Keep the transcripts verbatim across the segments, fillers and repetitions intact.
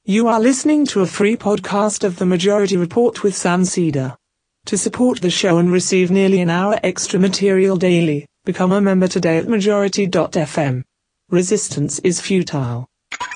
You are listening to a free podcast of The Majority Report with Sam Cedar. To support the show and receive nearly an hour extra material daily, become a member today at majority dot f m. Resistance is futile.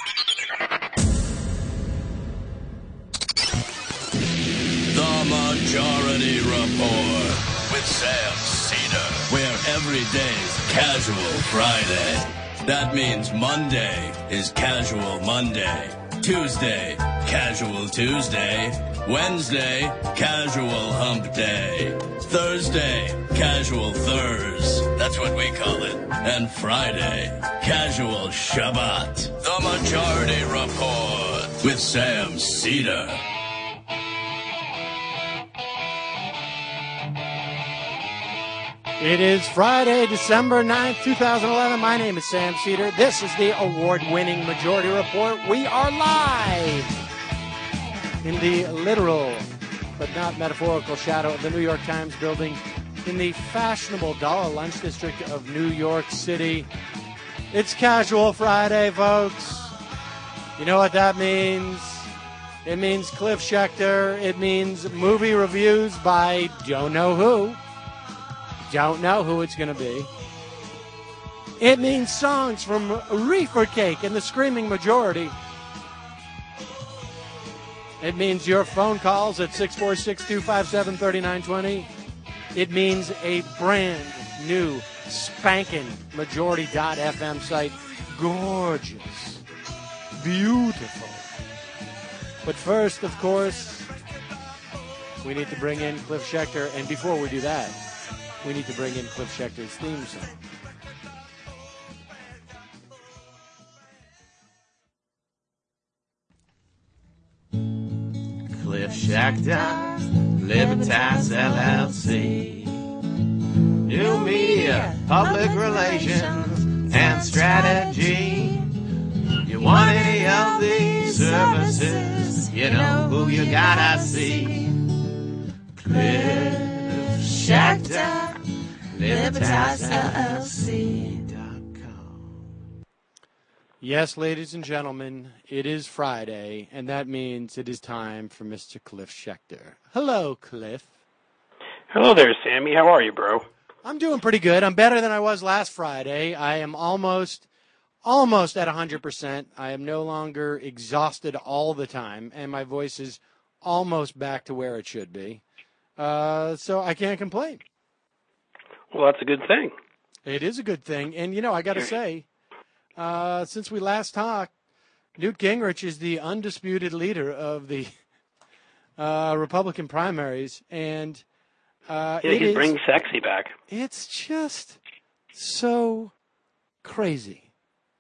The Majority Report with Sam Cedar, where every day's Casual Friday. That means Monday is Casual Monday. Tuesday, Casual Tuesday. Wednesday, Casual Hump Day. Thursday, Casual Thurs. That's what we call it. And Friday, Casual Shabbat. The Majority Report with Sam Cedar. It is Friday, December ninth, twenty eleven. My name is Sam Cedar. This is the award-winning Majority Report. We are live in the literal, but not metaphorical, shadow of the New York Times building in the fashionable Dollar Lunch District of New York City. It's Casual Friday, folks. You know what that means? It means Cliff Schecter. It means movie reviews by don't know who. Don't know who it's going to be. It means songs from Reefer Cake and the Screaming Majority. It means your phone calls at six four six, two five seven, three nine two zero. It means a brand new spanking majority dot f m site. Gorgeous. Beautiful. But first, of course, we need to bring in Cliff Schecter. And before we do that, we need to bring in Cliff Schecter's theme song. Cliff Schecter, Libertas L L C. New media, public relations, and strategy. You want any of these services, you know who you gotta see. Cliff Schecter. Libertas L L C dot com. Yes, ladies and gentlemen, it is Friday, and that means it is time for Mister Cliff Schecter. Hello, Cliff. Hello there, Sammy. How are you, bro? I'm doing pretty good. I'm better than I was last Friday. I am almost, almost at one hundred percent. I am no longer exhausted all the time, and my voice is almost back to where it should be. Uh, so I can't complain. Well, that's a good thing. It is a good thing. And, you know, I got to say, uh, since we last talked, Newt Gingrich is the undisputed leader of the uh, Republican primaries. And uh, yeah, it he's is, bringing sexy back. It's just so crazy.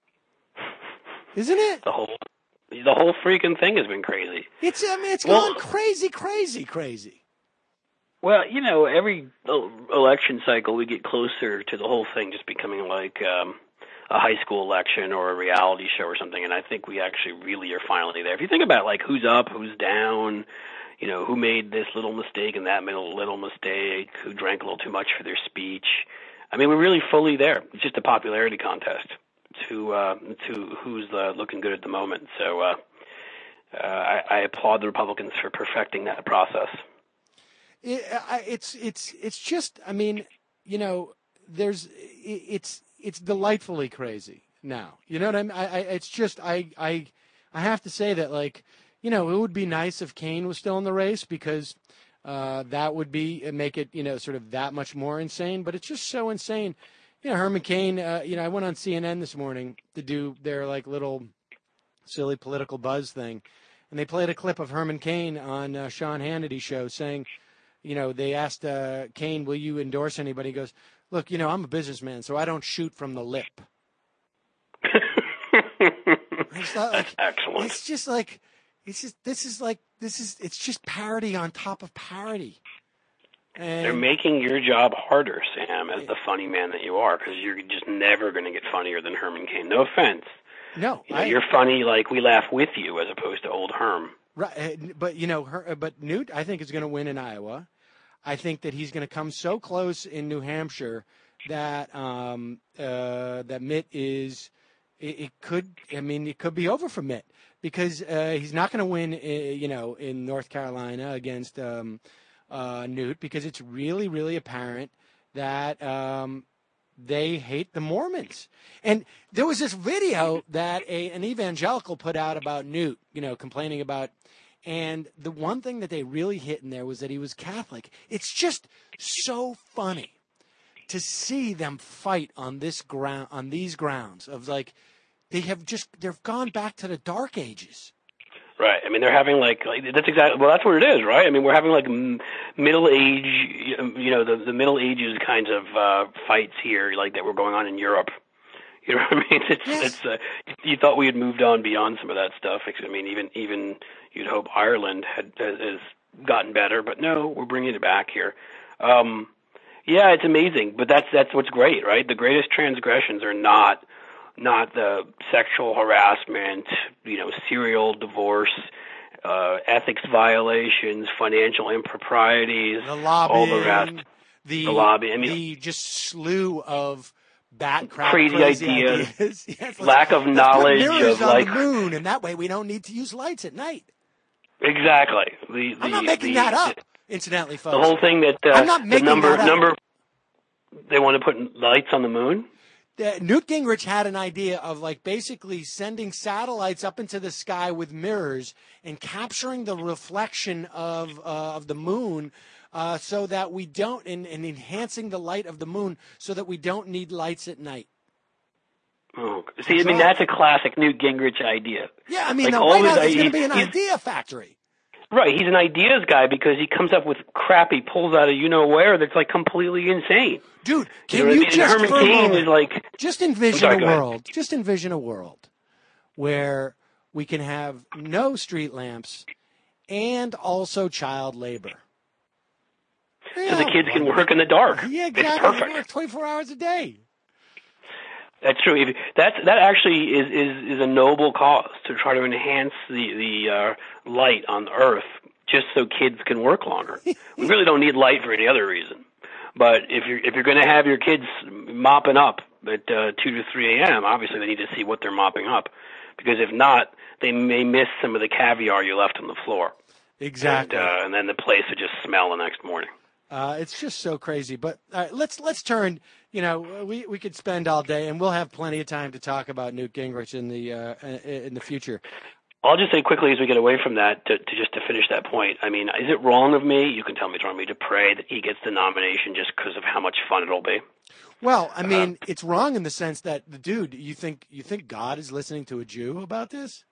Isn't it? The whole the whole freaking thing has been crazy. It's, I mean, it's well, gone crazy, crazy, crazy. Well, you know, every election cycle we get closer to the whole thing just becoming like um, a high school election or a reality show or something, and I think we actually really are finally there. If you think about, like, who's up, who's down, you know, who made this little mistake and that little, little mistake, who drank a little too much for their speech, I mean, we're really fully there. It's just a popularity contest to, uh, to who's uh, looking good at the moment. So uh, uh, I, I applaud the Republicans for perfecting that process. It, I, it's it's it's just, I mean, you know, there's it, it's it's delightfully crazy now. You know what I mean? I, I it's just I I I have to say that, like, you know, it would be nice if Kane was still in the race, because uh, that would be make it, you know, sort of that much more insane. But it's just so insane. You know, Herman Cain. Uh, you know, I went on C N N this morning to do their, like, little silly political buzz thing, and they played a clip of Herman Cain on uh, Sean Hannity's show saying, you know, they asked uh, Cain, will you endorse anybody? He goes, look, you know, I'm a businessman, so I don't shoot from the lip. It's not like, That's excellent. It's just like, it's just, this is like, this is, it's just parody on top of parody. And they're making your job harder, Sam, as the funny man that you are, because you're just never going to get funnier than Herman Cain. No offense. No. You know, I, you're funny like we laugh with you as opposed to old Herm. Right, but you know, her, but Newt, I think, is going to win in Iowa. I think that he's going to come so close in New Hampshire that um, uh, that Mitt is it, it could. I mean, it could be over for Mitt because uh, he's not going to win. Uh, you know, in North Carolina against um, uh, Newt because it's really, really apparent that um, they hate the Mormons. And there was this video that a, an evangelical put out about Newt. You know, complaining about. And the one thing that they really hit in there was that he was Catholic. It's just so funny to see them fight on this ground, on these grounds of like, they have just, they've gone back to the dark ages. Right. I mean, they're having like, like that's exactly, well, that's what it is, right? I mean, we're having like m- middle age, you know, the, the Middle Ages kinds of uh, fights here, like that were going on in Europe. You know what I mean? It's, Yes. it's, uh, you thought we had moved on beyond some of that stuff. I mean, even, even you'd hope Ireland had, has gotten better, but no, we're bringing it back here. Um, yeah, it's amazing, but that's, that's what's great, right? The greatest transgressions are not, not the sexual harassment, you know, serial divorce, uh, ethics violations, financial improprieties, The lobbying, all the rest. the, The lobby, I mean- the just slew of bat crap, Crazy crazy ideas, ideas. Yes, let's- lack of let's knowledge put mirrors of, on like- the moon, and that way we don't need to use lights at night. Exactly. The, the, I'm not making the, that up, incidentally, folks. The whole thing that uh, I'm not the making number that up. number they want to put lights on the moon. Uh, Newt Gingrich had an idea of like basically sending satellites up into the sky with mirrors and capturing the reflection of uh, of the moon, uh, so that we don't and, and enhancing the light of the moon so that we don't need lights at night. Oh, see, I mean that's a classic Newt Gingrich idea. Yeah, I mean, Like, now, all right his now there's i- going to be an he's- idea factory. Right, he's an ideas guy because he comes up with crap he pulls out of you know where that's like completely insane. Dude, You can know what I you mean? And just Herman for a Cain moment, is like, just envision sorry, a go ahead. world, just envision a world where we can have no street lamps and also child labor. so the kids can work in the dark. Yeah, It's exactly. They perfect. work twenty-four hours a day. That's true. If, that's that actually is, is is a noble cause to try to enhance the the uh, light on Earth, just so kids can work longer. We really don't need light for any other reason. But if you're if you're going to have your kids mopping up at uh, two to three a.m., obviously they need to see what they're mopping up, because if not, they may miss some of the caviar you left on the floor. Exactly. And, uh, and then the place would just smell the next morning. Uh, it's just so crazy. But all right, let's let's turn. You know, we we could spend all day, and we'll have plenty of time to talk about Newt Gingrich in the uh, in the future. I'll just say quickly as we get away from that, to, to just to finish that point. I mean, is it wrong of me? You can tell me it's wrong of me to pray that he gets the nomination just because of how much fun it'll be. Well, I mean, uh, it's wrong in the sense that the dude. You think you think God is listening to a Jew about this?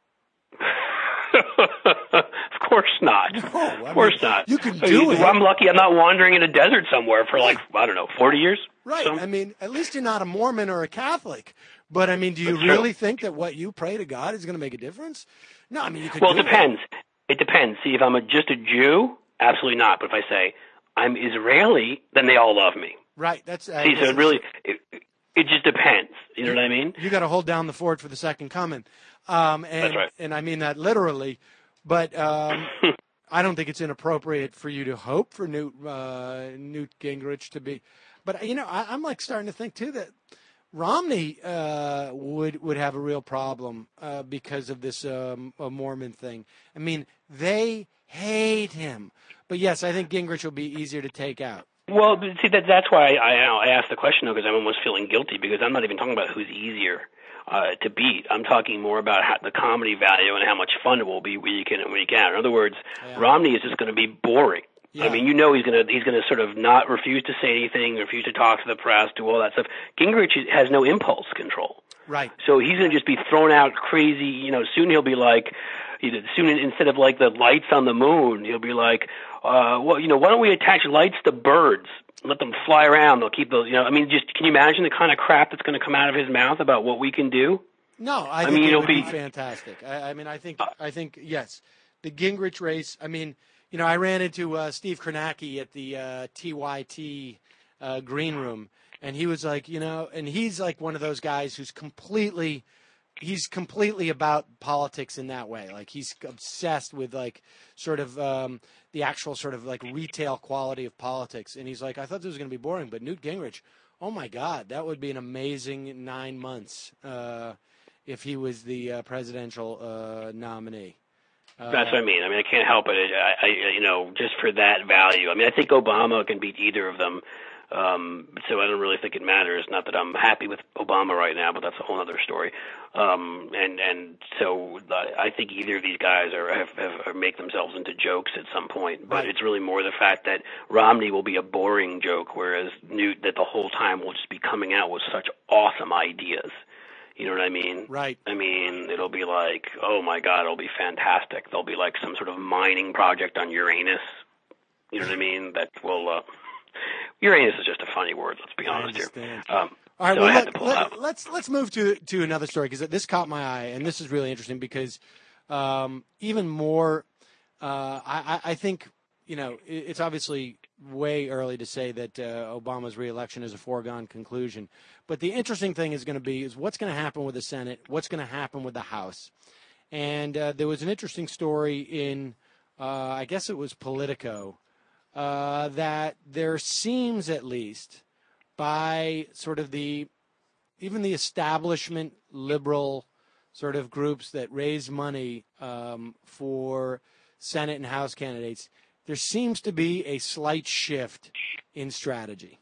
Of course not. No, I of course mean, not. you can do it. I'm lucky I'm not wandering in a desert somewhere for like, I don't know, forty years? Right. So, I mean, at least you're not a Mormon or a Catholic. But, I mean, do you That's really true. think that what you pray to God is going to make a difference? No, I mean, you could well, do it depends. It depends. See, if I'm a, just a Jew, absolutely not. But if I say I'm Israeli, then they all love me. Right. That's uh, See, so this it is- really, it, it just depends. You know what I mean? You got to hold down the fort for the second coming. Um, and, That's right. And I mean that literally. But um, I don't think it's inappropriate for you to hope for Newt uh, Newt Gingrich to be. But you know, I, I'm like starting to think too that Romney uh, would would have a real problem uh, because of this um, uh, Mormon thing. I mean, they hate him. But yes, I think Gingrich will be easier to take out. Well, but see, that that's why I, I asked the question, though, because I'm almost feeling guilty, because I'm not even talking about who's easier uh, to beat. I'm talking more about how, the comedy value and how much fun it will be week in and week out. In other words, Yeah. Romney is just going to be boring. Yeah. I mean, you know he's going to he's going to sort of not refuse to say anything, refuse to talk to the press, do all that stuff. Gingrich has no impulse control. Right. So he's going to just be thrown out crazy. You know, soon he'll be like, you know, soon instead of like the lights on the moon, he'll be like, uh, well, you know, why don't we attach lights to birds? Let them fly around. They'll keep those, you know, I mean, just can you imagine the kind of crap that's going to come out of his mouth about what we can do? No, I, I think mean, it it'll would be, be- fantastic. I, I mean, I think, I think, yes, the Gingrich race. I mean, you know, I ran into uh, Steve Kornacki at the uh, T Y T uh, green room, and he was like, you know, and he's like one of those guys who's completely, he's completely about politics in that way. Like he's obsessed with like sort of um, the actual sort of like retail quality of politics. And he's like, I thought this was going to be boring, but Newt Gingrich, Oh, my God, that would be an amazing nine months uh, if he was the uh, presidential uh, nominee. Uh, That's what I mean. I mean, I can't help it. I, I, you know, just for that value. I mean, I think Obama can beat either of them. Um, so I don't really think it matters. Not that I'm happy with Obama right now, but that's a whole other story. Um, and and so I think either of these guys are have, have, have make themselves into jokes at some point. But Right. it's really more the fact that Romney will be a boring joke, whereas Newt, that the whole time will just be coming out with such awesome ideas. You know what I mean? Right. I mean, it'll be like, oh my God, it'll be fantastic. There'll be like some sort of mining project on Uranus. You know what I mean? That will. Uh, Uranus is just a funny word. Let's be I honest here. understand. Um, All right, so well, I had let, to pull let, out. let's let's move to to another story because this caught my eye, and this is really interesting because um, even more, uh, I, I think you know it, it's obviously way early to say that uh, Obama's reelection is a foregone conclusion, but the interesting thing is going to be is what's going to happen with the Senate, what's going to happen with the House, and uh, there was an interesting story in uh, I guess it was Politico uh, that there seems at least by sort of the even the establishment liberal sort of groups that raise money um, for Senate and House candidates, there seems to be a slight shift in strategy.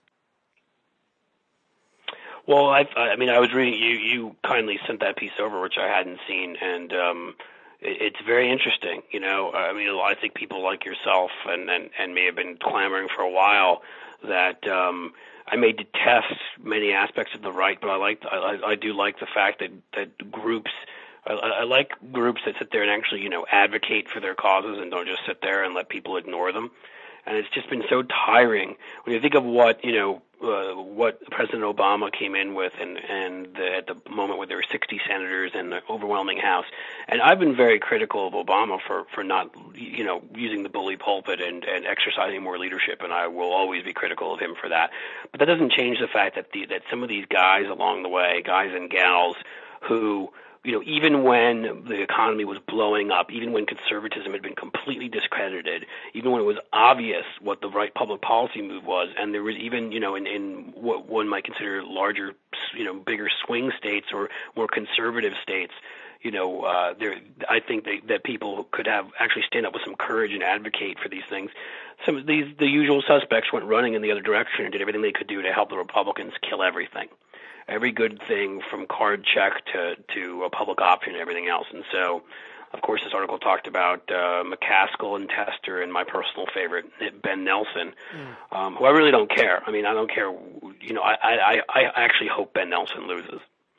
Well, I, I mean, I was reading you. You kindly sent that piece over, which I hadn't seen, and um, it, it's very interesting. You know, I mean, I think people like yourself and and, and may have been clamoring for a while that. Um, I may detest many aspects of the right, but I like I, I do like the fact that that groups I, I like groups that sit there and actually you know advocate for their causes and don't just sit there and let people ignore them. And it's just been so tiring when you think of what you know uh, what President Obama came in with, and and the, at the moment where there were sixty senators and the overwhelming House. And I've been very critical of Obama for for not you know using the bully pulpit and and exercising more leadership, and I will always be critical of him for that. But that doesn't change the fact that the that some of these guys along the way, guys and gals, who you know, even when the economy was blowing up, even when conservatism had been completely discredited, even when it was obvious what the right public policy move was, and there was even, you know, in, in what one might consider larger, you know, bigger swing states or more conservative states, you know, uh, there, I think they, that people could have actually stand up with some courage and advocate for these things. Some of these, the usual suspects went running in the other direction and did everything they could do to help the Republicans kill everything. Every good thing from card check to, to a public option and everything else. And so, of course, this article talked about uh, McCaskill and Tester and my personal favorite, Ben Nelson, mm. um, who I really don't care. I mean, I don't care. You know, I, I, I actually hope Ben Nelson loses.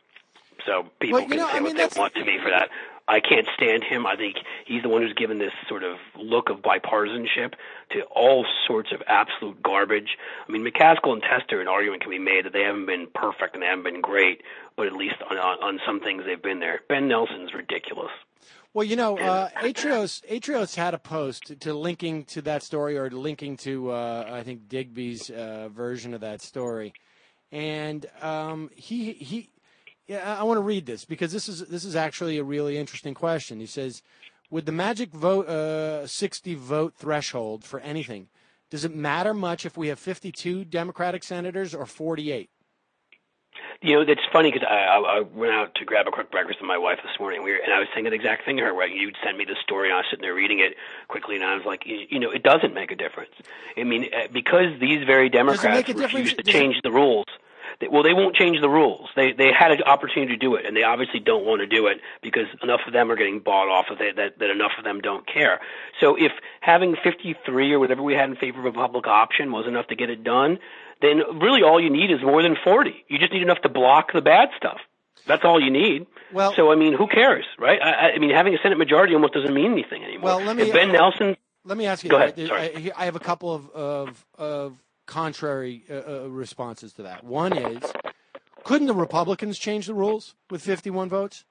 So people well, can know, say I mean, what they want to me for that. I can't stand him. I think he's the one who's given this sort of look of bipartisanship to all sorts of absolute garbage. I mean, McCaskill and Tester, an argument can be made that they haven't been perfect and they haven't been great, but at least on, on, on some things they've been there. Ben Nelson's ridiculous. Well, you know, uh, Atrios, Atrios had a post to linking to that story or linking to, uh, I think, Digby's uh, version of that story. And um, he he. Yeah, I want to read this because this is this is actually a really interesting question. He says, with the magic vote, uh, sixty vote threshold for anything, does it matter much if we have fifty-two Democratic senators or forty-eight? You know, it's funny because I, I, I went out to grab a quick breakfast with my wife this morning, we were, and I was saying that exact thing to her. Where you'd send me the story, and I was sitting there reading it quickly, and I was like, you, you know, it doesn't make a difference. I mean, because these very Democrats refuse to change the rules. Well, they won't change the rules. They they had an opportunity to do it, and they obviously don't want to do it because enough of them are getting bought off of it that, that enough of them don't care. So if having fifty-three or whatever we had in favor of a public option was enough to get it done, then really all you need is more than forty. You just need enough to block the bad stuff. That's all you need. Well, so, I mean, who cares, right? I, I mean, having a Senate majority almost doesn't mean anything anymore. Well, let me, if Ben uh, Nelson... Let me ask you. Go ahead. I, Sorry. I, I have a couple of, of, of contrary uh, uh, responses to that. One is, couldn't the Republicans change the rules with fifty-one votes?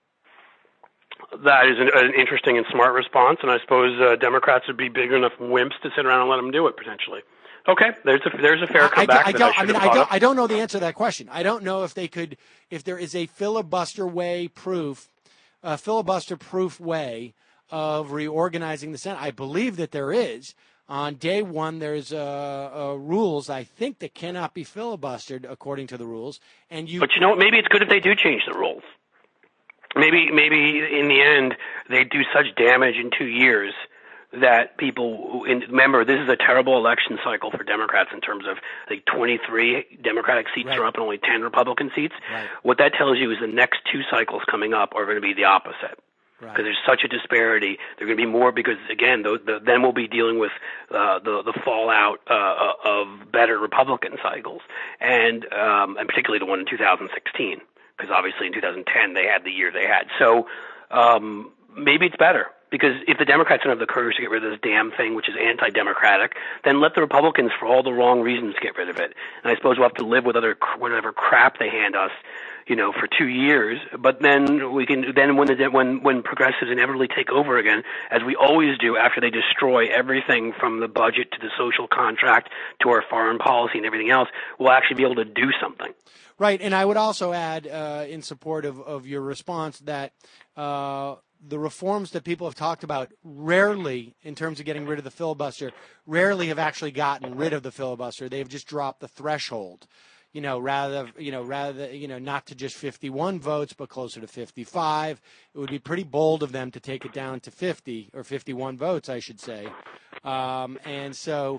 That is an, an interesting and smart response, and I suppose uh, Democrats would be big enough wimps to sit around and let them do it, potentially. Okay, there's a there's a fair comeback. I, I, that don't. I, I mean, I don't. I don't know the answer to that question. I don't know if they could, if there is a filibuster way proof, a filibuster proof way of reorganizing the Senate. I believe that there is. On day one, there's uh, uh, rules, I think, that cannot be filibustered according to the rules. And you, But you know what? Maybe it's good if they do change the rules. Maybe, maybe in the end, they do such damage in two years that people – remember, this is a terrible election cycle for Democrats in terms of like twenty-three Democratic seats Right. are up and only ten Republican seats. Right. What that tells you is the next two cycles coming up are going to be the opposite. Because right. there's such a disparity. There are going to be more because, again, the, the, then we'll be dealing with uh, the, the fallout uh, of better Republican cycles, and, um, and particularly the one in two thousand sixteen, because obviously in two thousand ten they had the year they had. So um, maybe it's better. Because if the Democrats don't have the courage to get rid of this damn thing, which is anti-democratic, then let the Republicans, for all the wrong reasons, get rid of it. And I suppose we'll have to live with other whatever crap they hand us, you know, for two years. But then we can then when the, when when progressives inevitably take over again, as we always do after they destroy everything from the budget to the social contract to our foreign policy and everything else, we'll actually be able to do something. Right, and I would also add, uh, in support of, of your response, that uh, the reforms that people have talked about rarely, in terms of getting rid of the filibuster, rarely have actually gotten rid of the filibuster. They've just dropped the threshold, you know, rather, you know, rather, you know, not to just fifty-one votes, but closer to fifty-five. It would be pretty bold of them to take it down to fifty or fifty-one votes, I should say. Um, and so.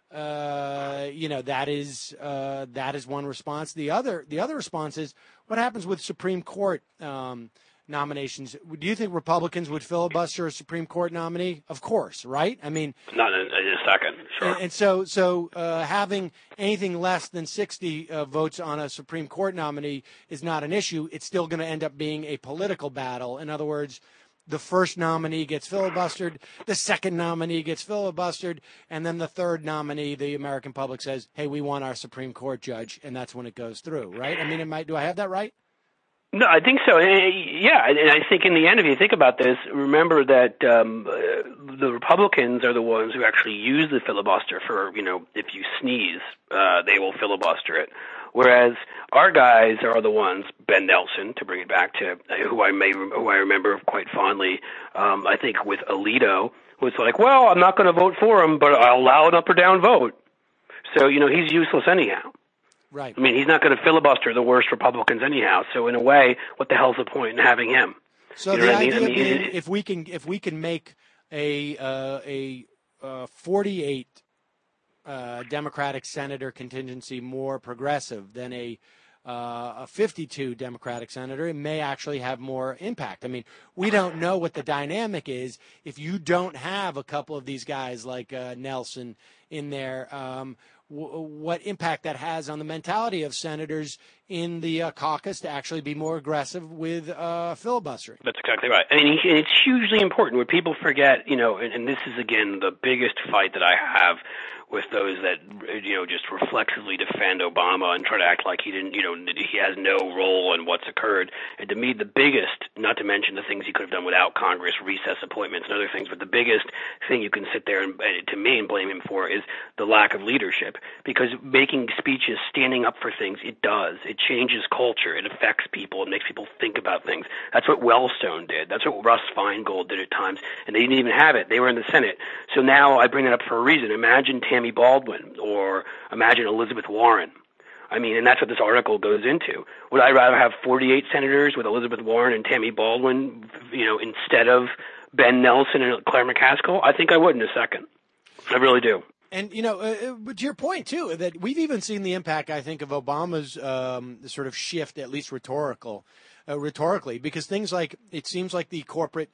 Uh, you know, that is uh, that is one response. The other the other response is what happens with Supreme Court um, nominations. Do you think Republicans would filibuster a Supreme Court nominee? Of course, right? I mean, not in, in a second. Sure. And, and so so uh, having anything less than sixty uh, votes on a Supreme Court nominee is not an issue. It's still going to end up being a political battle. In other words, the first nominee gets filibustered, the second nominee gets filibustered, and then the third nominee, the American public says, hey, we want our Supreme Court judge, and that's when it goes through, right? I mean, it might, do I have that right? No, I think so. Yeah, and I think in the end, if you think about this, remember that um, the Republicans are the ones who actually use the filibuster for, you know, if you sneeze, uh, they will filibuster it. Whereas our guys are the ones, Ben Nelson, to bring it back to who I may who I remember quite fondly. Um, I think with Alito was like, well, I'm not going to vote for him, but I'll allow an up or down vote. So you know he's useless anyhow. Right. I mean, he's not going to filibuster the worst Republicans anyhow. So in a way, what the hell's the point in having him? So you know the what I mean? idea I mean, being, it, if we can if we can make a uh, a uh, forty-eight. Uh, Democratic senator contingency more progressive than a uh, a fifty-two Democratic senator, it may actually have more impact. I mean, we don't know what the dynamic is if you don't have a couple of these guys like uh, Nelson in there. Um, w- what impact that has on the mentality of senators in the uh, caucus to actually be more aggressive with uh, filibustering. That's exactly right. I mean, it's hugely important. What people forget, you know, and, and this is, again, the biggest fight that I have with those that, you know, just reflexively defend Obama and try to act like he didn't, you know, he has no role in what's occurred. And to me, the biggest, not to mention the things he could have done without Congress, recess appointments and other things, but the biggest thing you can sit there and, to me, and blame him for is the lack of leadership. Because making speeches, standing up for things, it does. It changes culture. It affects people. It makes people think about things. That's what Wellstone did. That's what Russ Feingold did at times. And they didn't even have it. They were in the Senate. So now I bring it up for a reason. Imagine Tammy Baldwin or imagine Elizabeth Warren. I mean, and that's what this article goes into. Would I rather have forty-eight senators with Elizabeth Warren and Tammy Baldwin, you know, instead of Ben Nelson and Claire McCaskill? I think I would in a second. I really do. And, you know, uh, but to your point, too, that we've even seen the impact, I think, of Obama's um, sort of shift, at least rhetorical, uh, rhetorically, because things like it seems like the corporate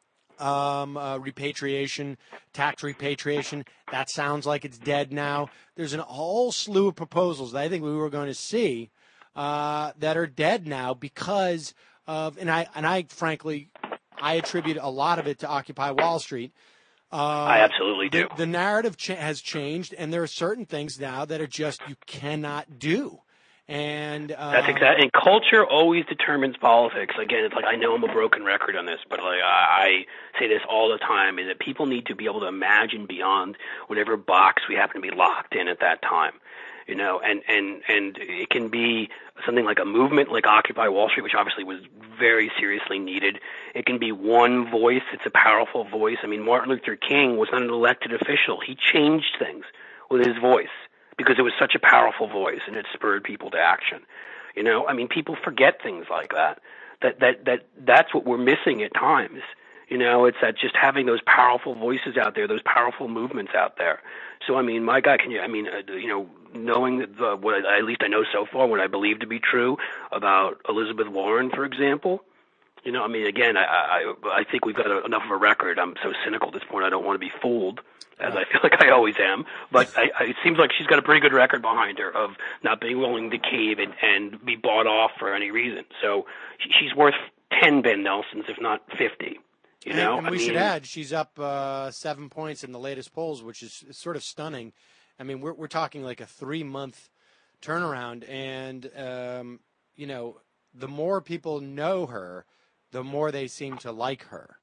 um, uh, repatriation, tax repatriation, that sounds like it's dead now. There's a whole slew of proposals that I think we were going to see uh, that are dead now because of, and I, and I frankly, I attribute a lot of it to Occupy Wall Street. Uh, I absolutely do. The, the narrative cha- has changed, and there are certain things now that are just you cannot do. And uh, that's exactly. And culture always determines politics. Again, it's like I know I'm a broken record on this, but like I, I say this all the time: is that people need to be able to imagine beyond whatever box we happen to be locked in at that time. You know, and, and, and it can be something like a movement like Occupy Wall Street, which obviously was very seriously needed. It can be one voice. It's a powerful voice. I mean, Martin Luther King was not an elected official. He changed things with his voice because it was such a powerful voice and it spurred people to action. You know, I mean, people forget things like that. That, that, that, that's what we're missing at times. You know, it's that just having those powerful voices out there, those powerful movements out there. So, I mean, my God, can you, I mean, uh, you know, knowing the, what I, at least I know so far, what I believe to be true about Elizabeth Warren, for example, you know, I mean, again, I, I, I think we've got a, enough of a record. I'm so cynical at this point, I don't want to be fooled, as I feel like I always am. But I, I, it seems like she's got a pretty good record behind her of not being willing to cave and, and be bought off for any reason. So she, she's worth ten Ben Nelsons, if not fifty. You know, and, and we I mean, should add she's up uh, seven points in the latest polls, which is sort of stunning. I mean, we're we're talking like a three month turnaround, and um, you know, the more people know her, the more they seem to like her,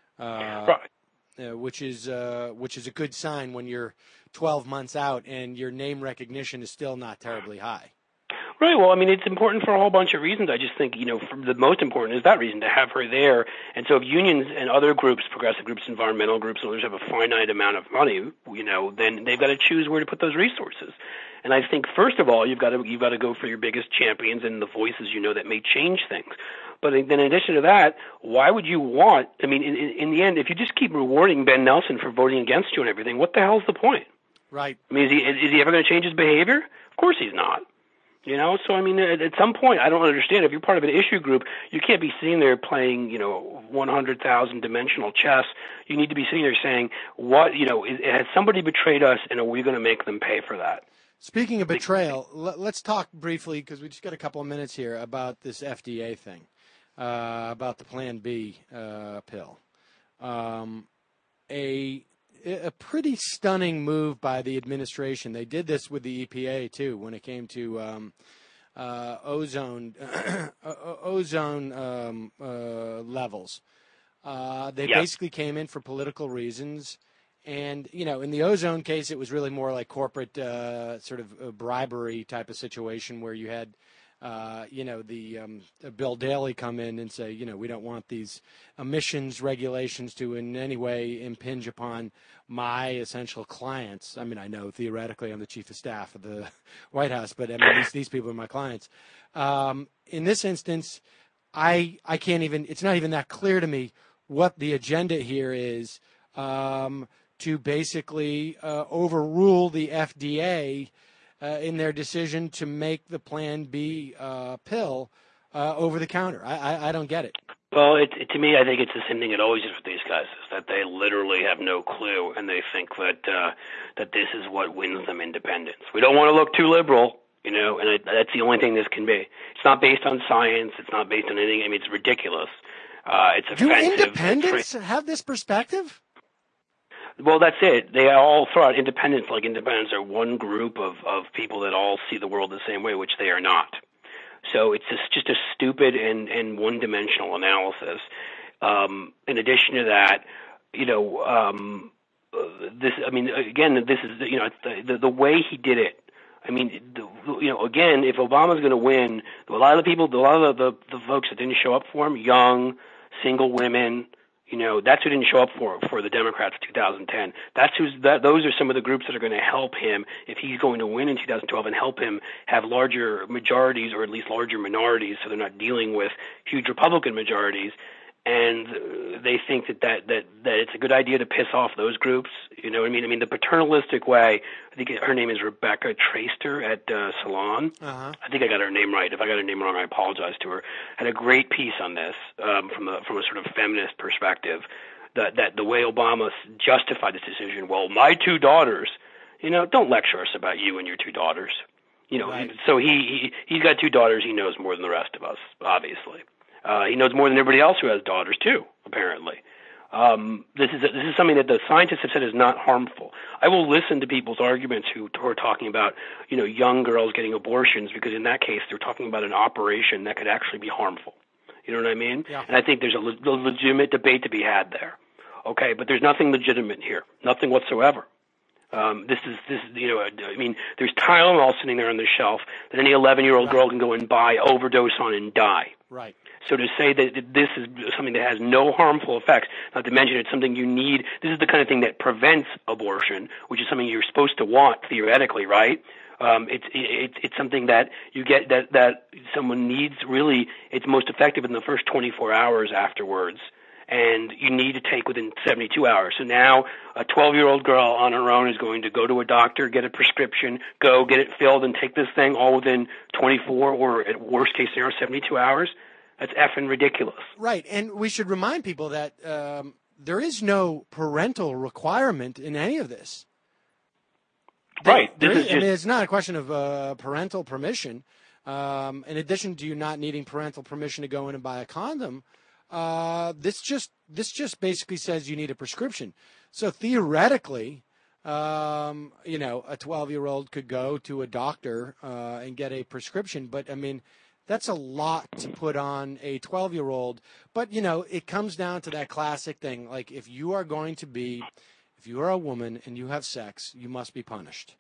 uh, right. uh, which is uh, which is a good sign when you're twelve months out and your name recognition is still not terribly high. Right. Well, I mean, it's important for a whole bunch of reasons. I just think, you know, for the most important is that reason, to have her there. And so if unions and other groups, progressive groups, environmental groups, and others have a finite amount of money, you know, then they've got to choose where to put those resources. And I think, first of all, you've got to, you've got to go for your biggest champions and the voices you know that may change things. But then in addition to that, why would you want, I mean, in, in the end, if you just keep rewarding Ben Nelson for voting against you and everything, what the hell's the point? Right. I mean, is he, is he ever going to change his behavior? Of course he's not. You know, so I mean, at, at some point, I don't understand. If you're part of an issue group, you can't be sitting there playing, you know, one hundred thousand dimensional chess. You need to be sitting there saying, what, you know, is, has somebody betrayed us, and are we going to make them pay for that? Speaking of betrayal, let's talk briefly, because we just got a couple of minutes here, about this F D A thing, uh, about the Plan B uh, pill. Um, a a pretty stunning move by the administration. They did this with the E P A too when it came to um, uh, ozone ozone um, uh, levels. Uh, they yeah. basically came in for political reasons. And, you know, in the ozone case, it was really more like corporate uh, sort of bribery type of situation where you had, uh, you know, the um, Bill Daley come in and say, you know, we don't want these emissions regulations to in any way impinge upon my essential clients. I mean, I know theoretically I'm the chief of staff of the White House, but I mean, these, these people are my clients. Um, in this instance, I I can't even, it's not even that clear to me what the agenda here is. Um, to basically uh, overrule the F D A uh, in their decision to make the Plan B uh, pill uh, over the counter. I, I, I don't get it. Well, it, it, to me, I think it's the same thing it always is with these guys, is that they literally have no clue, and they think that uh, that this is what wins them independence. We don't want to look too liberal, you know, and it, that's the only thing this can be. It's not based on science. It's not based on anything. I mean, it's ridiculous. Uh, it's Do offensive. independents have this perspective? Well, that's it. They all throw out independents like independents are one group of, of people that all see the world the same way, which they are not. So it's just, just a stupid and, and one-dimensional analysis. Um, in addition to that, you know, um, this, I mean, again, this is, you know, the, the, the way he did it. I mean, the, you know, again, if Obama's going to win, a lot of the people, a lot of the, the, the folks that didn't show up for him, young, single women, you know, that's who didn't show up for for the Democrats in two thousand ten. That's who's that. Those are some of the groups that are going to help him if he's going to win in two thousand twelve, and help him have larger majorities or at least larger minorities, so they're not dealing with huge Republican majorities. And they think that, that, that, that it's a good idea to piss off those groups. You know what I mean? I mean, the paternalistic way, I think her name is Rebecca Traister at uh, Salon. Uh-huh. I think I got her name right. If I got her name wrong, I apologize to her. Had a great piece on this um, from, a, from a sort of feminist perspective, that, that the way Obama justified this decision, well, my two daughters, you know, don't lecture us about you and your two daughters. You know, right. So he, he, he's got two daughters. He knows more than the rest of us, obviously. Uh, he knows more than everybody else who has daughters too, apparently. Um, this is a, this is something that the scientists have said is not harmful. I will listen to people's arguments who, who are talking about, you know, young girls getting abortions, because in that case they're talking about an operation that could actually be harmful. You know what I mean? Yeah. And I think there's a, le- a legitimate debate to be had there. Okay, but there's nothing legitimate here, nothing whatsoever. Um, this is this is you know I mean there's Tylenol sitting there on the shelf that any eleven-year-old Right. girl can go and buy, overdose on, and die. Right. So to say that this is something that has no harmful effects, not to mention it's something you need, this is the kind of thing that prevents abortion, which is something you're supposed to want theoretically, right? Um, it's it, it's something that you get that that someone needs really. It's most effective in the first twenty-four hours afterwards, and you need to take within seventy-two hours. So now a twelve-year-old girl on her own is going to go to a doctor, get a prescription, go get it filled, and take this thing all within twenty-four or at worst case scenario seventy-two hours. That's effing ridiculous. Right, and we should remind people that um, there is no parental requirement in any of this. Right. There, This there is I mean, just it's not a question of uh, parental permission. Um, in addition to you not needing parental permission to go in and buy a condom, uh, this just this just basically says you need a prescription. So theoretically, um, you know, a twelve-year-old could go to a doctor uh, and get a prescription. But I mean, that's a lot to put on a twelve-year-old. But you know, it comes down to that classic thing: like if you are going to be If you are a woman and you have sex, you must be punished.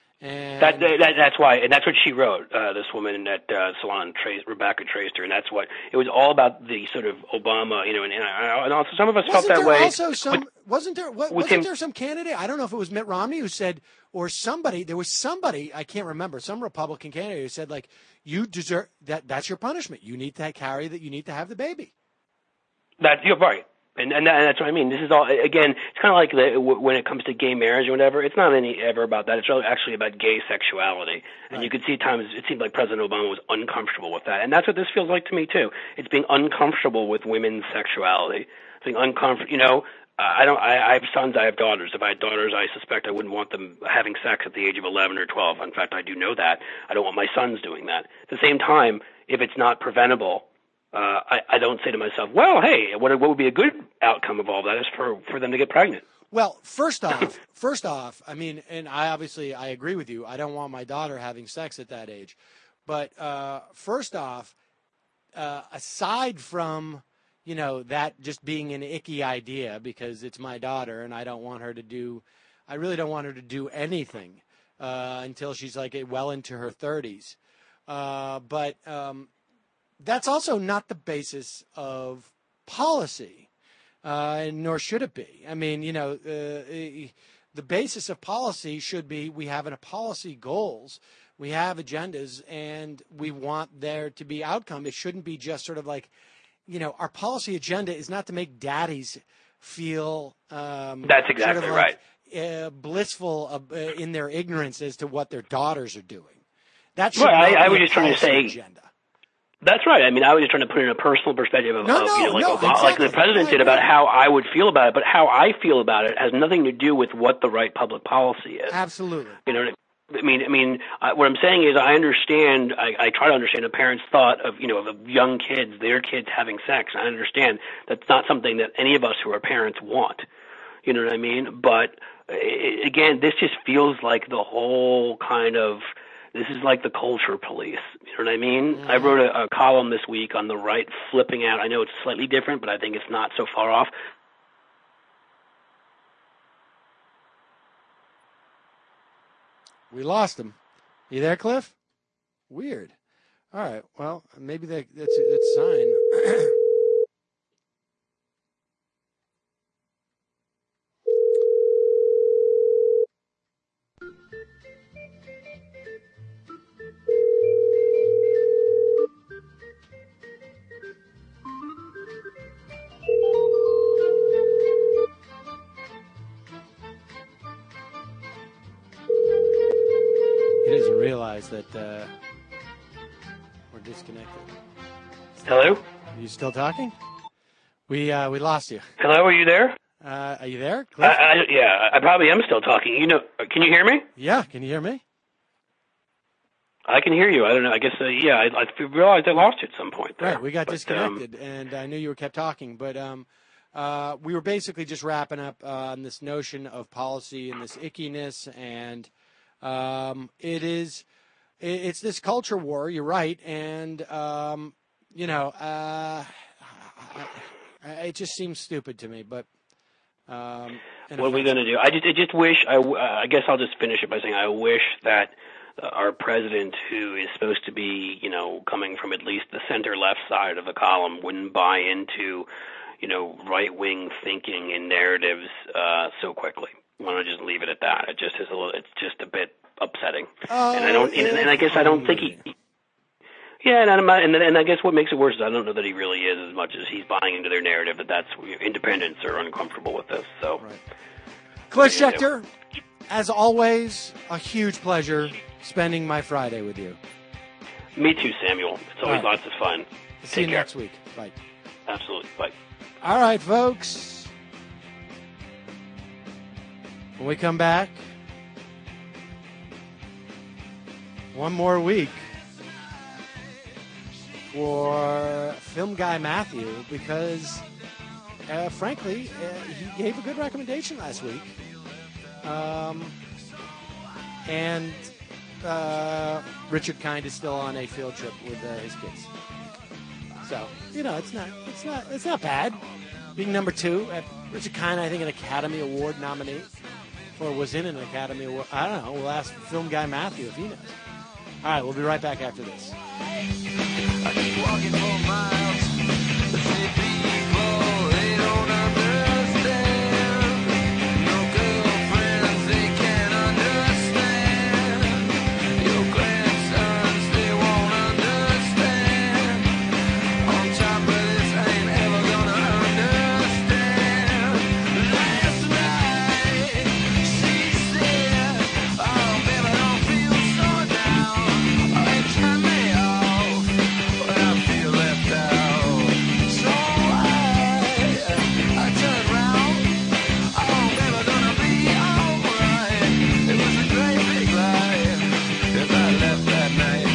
And that, that that's why, and that's what she wrote. Uh, this woman at uh, Salon, Trace, Rebecca Traced her, and that's what it was all about. The sort of Obama, you know, and, and also some of us wasn't felt that there way. Also some, with, wasn't there? What, with wasn't him, there some candidate? I don't know if it was Mitt Romney who said, or somebody. There was somebody I can't remember. Some Republican candidate who said, like, you deserve that. That's your punishment. You need to carry that. You need to have the baby. That you're right. And, and that's what I mean. This is all, again, it's kind of like the, when it comes to gay marriage or whatever, it's not any ever about that. It's really actually about gay sexuality. And right. You could see at times it seemed like President Obama was uncomfortable with that. And that's what this feels like to me, too. It's being uncomfortable with women's sexuality. It's being uncomfortable, you know. I don't. I, I have sons. I have daughters. If I had daughters, I suspect I wouldn't want them having sex at the age of eleven or twelve. In fact, I do know that. I don't want my sons doing that. At the same time, if it's not preventable, Uh, I, I don't say to myself, well, hey, what, what would be a good outcome of all that is for, for them to get pregnant. Well, first off, first off, I mean, and I obviously I agree with you. I don't want my daughter having sex at that age. But uh, first off, uh, aside from, you know, that just being an icky idea because it's my daughter and I don't want her to do, I really don't want her to do anything uh, until she's like well into her thirties. Uh, but um, that's also not the basis of policy, uh, nor should it be. I mean, you know, uh, the basis of policy should be we have a policy goals, we have agendas, and we want there to be outcome. It shouldn't be just sort of like, you know, our policy agenda is not to make daddies feel um, that's exactly sort of like, right. Uh, blissful uh, in their ignorance as to what their daughters are doing. That should right. not I, I be was a just trying to say. Agenda. That's right. I mean, I was just trying to put in a personal perspective of, no, of no, you know, like, no, Obama, exactly. like the president did about how I would feel about it. But how I feel about it has nothing to do with what the right public policy is. Absolutely. You know, I mean, I mean, uh, what I'm saying is, I understand. I, I try to understand a parent's thought of, you know, of young kids, their kids having sex. I understand that's not something that any of us who are parents want. You know what I mean? But it, again, this just feels like the whole kind of. This is like the culture police. You know what I mean? Mm-hmm. I wrote a, a column this week on the right flipping out. I know it's slightly different, but I think it's not so far off. We lost him. You there, Cliff? Weird. All right. Well, maybe that, that's a, that's a sign. He doesn't realize that uh, we're disconnected. Hello? Are you still talking? We uh, we lost you. Hello, are you there? Uh, are you there, I, I, yeah, I probably am still talking. You know, can you hear me? Yeah, can you hear me? I can hear you. I don't know. I guess, uh, yeah, I, I realized I lost you at some point there. Right, we got but, disconnected, um, and I knew you were kept talking, but um, uh, we were basically just wrapping up uh, on this notion of policy and this ickiness, and um, it is, it, it's this culture war. You're right, and um, you know, uh, it just seems stupid to me, but. Um, And what are we going to do? I just, I just wish. I, I guess I'll just finish it by saying I wish that uh, our president, who is supposed to be, you know, coming from at least the center-left side of the column, wouldn't buy into, you know, right-wing thinking and narratives uh, so quickly. I want to just leave it at that. It just is a little. It's just a bit upsetting. Oh, and I don't. And, and I guess I don't think he. Yeah, and, I'm not, and and I guess what makes it worse is I don't know that he really is as much as he's buying into their narrative that that's independents are uncomfortable with this. So, right. Cliff Schechter, as always, a huge pleasure spending my Friday with you. Me too, Samuel. It's always right. lots of fun. See Take you care. next week. Bye. Absolutely. Bye. All right, folks. When we come back, one more week for Film Guy Matthew because, uh, frankly, uh, he gave a good recommendation last week. Um, and uh, Richard Kind is still on a field trip with uh, his kids. So, you know, it's not it's not it's not bad. Being number two, at Richard Kind, I think, an Academy Award nominee, or was in an Academy Award. I don't know. We'll ask Film Guy Matthew if he knows. All right, we'll be right back after this. I keep walking for miles. The city people, they don't understand. No girlfriends, they can't understand. Your grandsons, they won't understand. On top of this, I ain't ever gonna understand. Last night, she said, oh, baby, I don't feel so down. Oh, they turn me off when I feel left out. So I, I turned round. Oh, baby, gonna be alright. It was a great big lie, 'cause I left that night.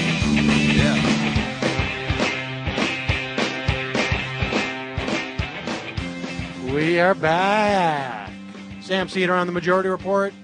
Yeah. We are back. Sam Cedar on the Majority Report.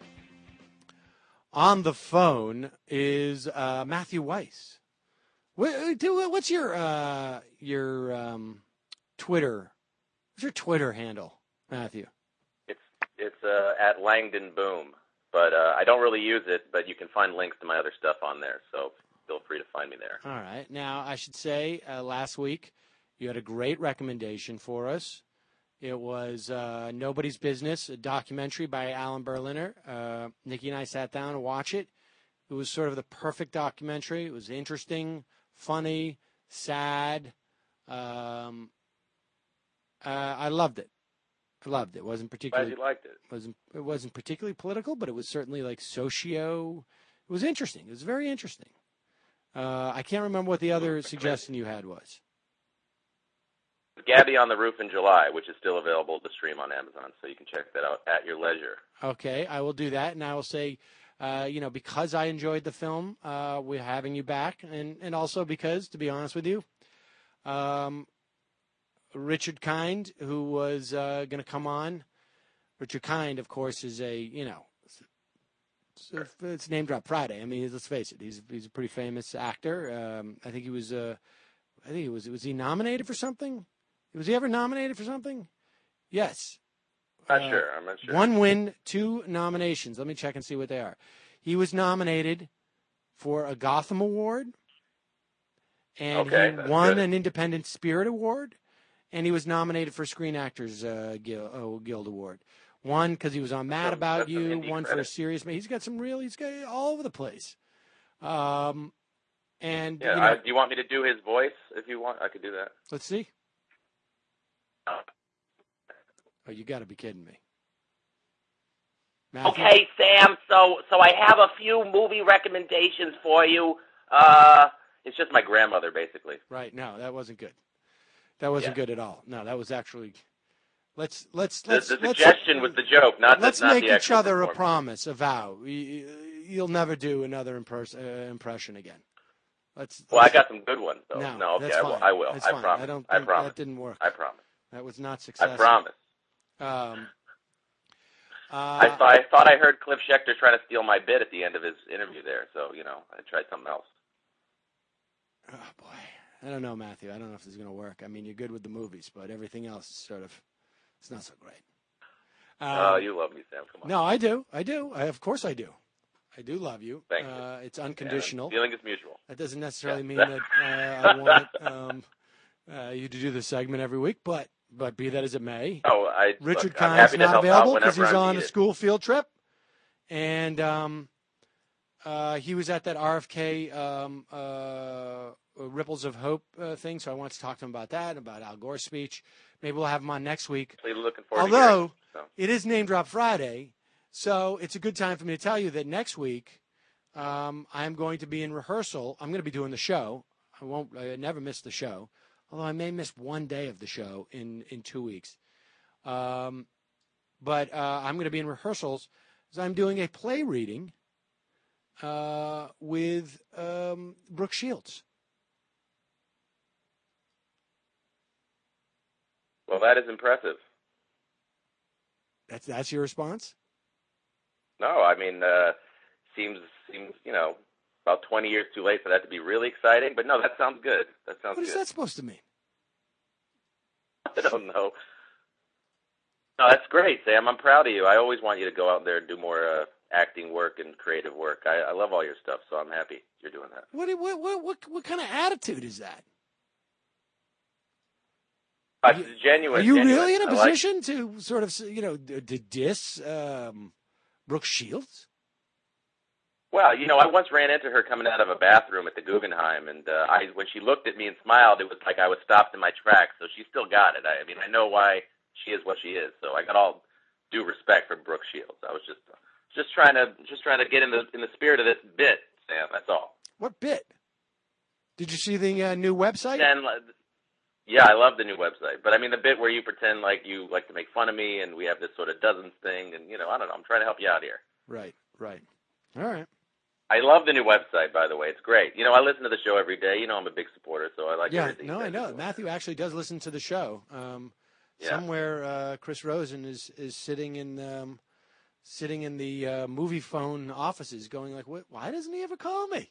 On the phone is uh, Matthew Weiss. What, do- what's your uh, your um, Twitter? What's your Twitter handle, Matthew? It's it's uh, at Langdon Boom, but uh, I don't really use it. But you can find links to my other stuff on there, so feel free to find me there. All right. Now, I should say, uh, last week you had a great recommendation for us. It was uh, Nobody's Business, a documentary by Alan Berliner. Uh, Nikki and I sat down to watch it. It was sort of the perfect documentary. It was interesting, funny, sad. Um, uh, I loved it. I loved it. It wasn't Glad particularly you liked it. wasn't it wasn't particularly political, but it was certainly like socio. It was interesting. It was very interesting. Uh, I can't remember what the other suggestion you had was. Gabby on the Roof in July, which is still available to stream on Amazon, so you can check that out at your leisure. Okay, I will do that, and I will say, uh, you know, because I enjoyed the film, uh, we're having you back, and, and also because, to be honest with you, um, Richard Kind, who was uh, going to come on, Richard Kind, of course, is a, you know, it's, it's name drop Friday. I mean, let's face it, he's he's a pretty famous actor. Um, I think he was, uh, I think he was, was he nominated for something? Was he ever nominated for something? Yes. Not Uh, sure. I'm not sure. One win, two nominations. Let me check and see what they are. He was nominated for a Gotham Award, and Okay, he that's won good. an Independent Spirit Award, and he was nominated for Screen Actors uh, Guild, oh, Guild Award. One because he was on Mad That's some- About that's some You. indie One for credit. a serious. He's got some real. He's got all over the place. Um, and Yeah, you know, I, do you want me to do his voice? If you want, I could do that. let's see. Oh, you got to be kidding me. Matthew? Okay, Sam. So, so I have a few movie recommendations for you. Uh, It's just my grandmother, basically. Right. No, that wasn't good. That wasn't Yeah. good at all. No, that was actually. Let's let's The, let's the let's, suggestion was the joke, not let's the, not make the each actual other a performance. promise, a vow. You- You'll never do another impers- uh, impression again. Let's. Well, I let's- got some good ones, though. No, No, okay, that's I will. fine. I will. That's I fine. promise. I don't. I Think promise. That didn't work. I promise. That was not I successful. promise. Um, uh, I, thought, I thought I heard Cliff Schechter trying to steal my bit at the end of his interview there, so, you know, I tried something else. Oh boy, I don't know, Matthew. I don't know if this is going to work. I mean, you're good with the movies, but everything else is sort of, it's not so great. Oh, Um, you love me, Sam. Come on. no, I do. I do. I, of course I do. I do love you. Thank you. Uh, it's Yeah, unconditional. feeling is mutual. That doesn't necessarily Yeah. mean that uh, I want um, uh, you to do the segment every week, but but be that as it may, Oh, I Richard look, I'm Kine's happy to not help out available because whenever he's I'm on a needed. school field trip, and um, uh, he was at that R F K um, uh, Ripples of Hope uh, thing. So I want to talk to him about that, about Al Gore's speech. Maybe we'll have him on next week. Really looking forward to Although hearing it, so. it is Name Drop Friday, so it's a good time for me to tell you that next week um, I'm going to be in rehearsal. I'm going to be doing the show. I won't. I never miss the show, although I may miss one day of the show in, in two weeks. Um, but uh, I'm going to be in rehearsals because I'm doing a play reading uh, with um, Brooke Shields. Well, that is impressive. That's that's your response? No, I mean, uh, seems seems you know about twenty years too late for that to be really exciting. But no, that sounds good. That sounds What is good. that supposed to mean? I don't know. No, that's great, Sam. I'm proud of you. I always want you to go out there and do more uh, acting work and creative work. I, I love all your stuff, so I'm happy you're doing that. What what what what, what kind of attitude is that? Uh, it's genuine. Are you genuine. really in a I like- position to sort of, you know, d- to diss um, Brooke Shields? Well, you know, I once ran into her coming out of a bathroom at the Guggenheim, and uh, I, when she looked at me and smiled, it was like I was stopped in my tracks. So she still got it. I, I mean, I know why she is what she is. So I got all due respect for Brooke Shields. I was just just trying to just trying to get in the in the spirit of this bit, Sam. That's all. What bit? Did you see the uh, new website? And uh, yeah, I love the new website. But I mean, the bit where you pretend like you like to make fun of me, and we have this sort of dozens thing, and you know, I don't know. I'm trying to help you out here. Right, right. All right. I love the new website, by the way. It's great. You know, I listen to the show every day. You know, I'm a big supporter, so I like Yeah, everything. no, you I guys are know. doing. Matthew actually does listen to the show. Um, Yeah. Somewhere, uh, Chris Rosen is is sitting in um, sitting in the uh, movie phone offices, going like, "What? Why doesn't he ever call me?"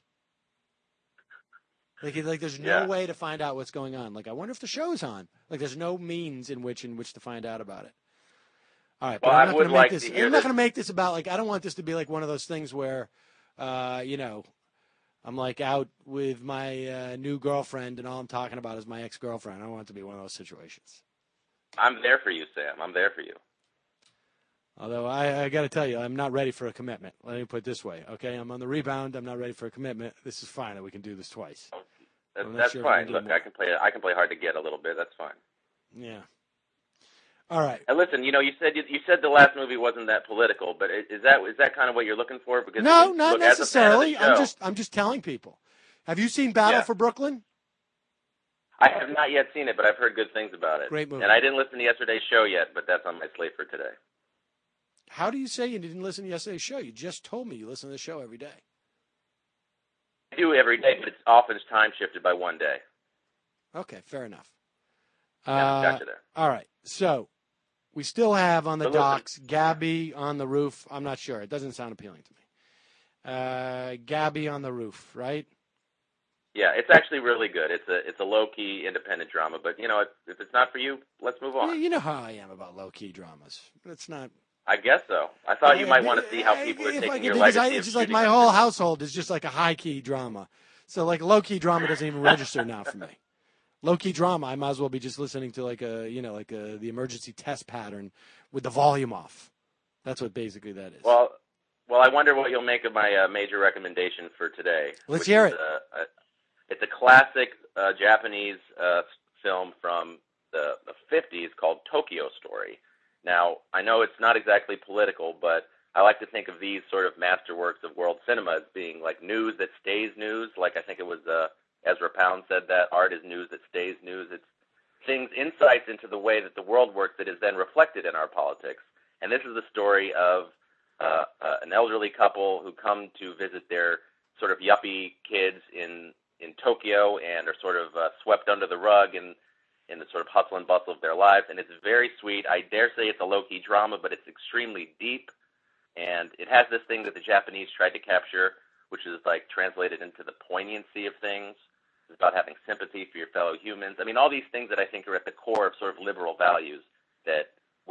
Like, like there's no Yeah. way to find out what's going on. Like, I wonder if the show's on. Like, there's no means in which in which to find out about it. All right, but Well, I'm I not would going to make like this. to hear I'm not this. going to make this about like. I don't want this to be like one of those things where, uh, you know, I'm like out with my uh, new girlfriend and all I'm talking about is my ex-girlfriend. I don't want it to be one of those situations. I'm there for you, Sam. I'm there for you. Although I, I got to tell you, I'm not ready for a commitment. Let me put it this way, okay? I'm on the rebound. I'm not ready for a commitment. This is fine that we can do this twice. That's, I'm not that's sure if we fine. can do Look, more. I can play. I can play hard to get a little bit. That's fine. Yeah. All right. And listen, you know, you said you, you said the last movie wasn't that political, but is is that is that kind of what you're looking for? Because No, look, not as a fan of the necessarily. I'm show- just I'm just telling people. Have you seen Battle Yeah. for Brooklyn? I have not yet seen it, but I've heard good things about it. Great movie. And I didn't listen to yesterday's show yet, but that's on my slate for today. How do you say you didn't listen to yesterday's show? You just told me you listen to the show every day. I do every day, but it's often time shifted by one day. Okay, fair enough. Yeah, Uh, gotcha there. All right. So we still have on the But listen- docks Gabby on the roof. I'm not sure. It doesn't sound appealing to me. Uh, Gabby on the roof, right? Yeah, it's actually really good. It's a it's a low key independent drama, but you know, if, if it's not for you, let's move on. Yeah, you know how I am about low key dramas. It's not. I guess so. I thought you I- might want to see how I- people are if I taking could- your because legacy. I- of It's just like shooting my on whole film. household is just like a high key drama. So like low key drama doesn't even register now for me. Low key drama, I might as well be just listening to like a you know like a, the emergency test pattern with the volume off. That's what basically that is. Well, well, I wonder what you'll make of my uh, major recommendation for today. Let's which hear is, it. Uh, a, it's a classic uh, Japanese uh, film from the, the fifties called Tokyo Story. Now, I know it's not exactly political, but I like to think of these sort of masterworks of world cinema as being like news that stays news. Like I think it was uh, Ezra Pound said that art is news that stays news. It's things, insights into the way that the world works that is then reflected in our politics. And this is the story of uh, uh, an elderly couple who come to visit their sort of yuppie kids in in Tokyo and are sort of uh, swept under the rug in in the sort of hustle and bustle of their lives. And it's very sweet. I dare say it's a low-key drama, but it's extremely deep. And it has this thing that the Japanese tried to capture, which is like translated into the poignancy of things. It's about having sympathy for your fellow humans. I mean, all these things that I think are at the core of sort of liberal values that when you